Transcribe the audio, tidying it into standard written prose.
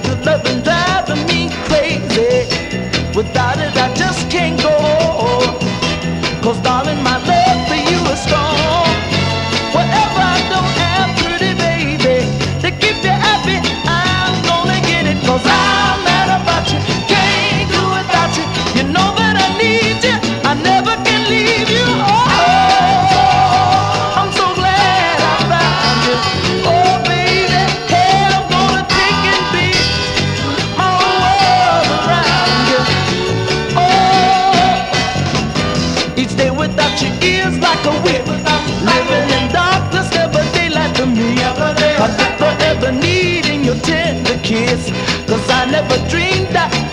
your loving driving me crazy. Without it, I just can't go. 'Cause darling, my love for you is strong. Whatever I don't have, pretty baby, to keep you happy, I'm gonna get it. 'Cause I'm mad about you, can't do without you. You know that I need you, I never can leave you. Oh, I'm so glad I found you. Oh baby, hey, I'm gonna take and be my world around you. Oh, each day without you is like a whip. Living in darkness, never daylight to me. I never ever needing your tender kiss. 'Cause I never dreamed that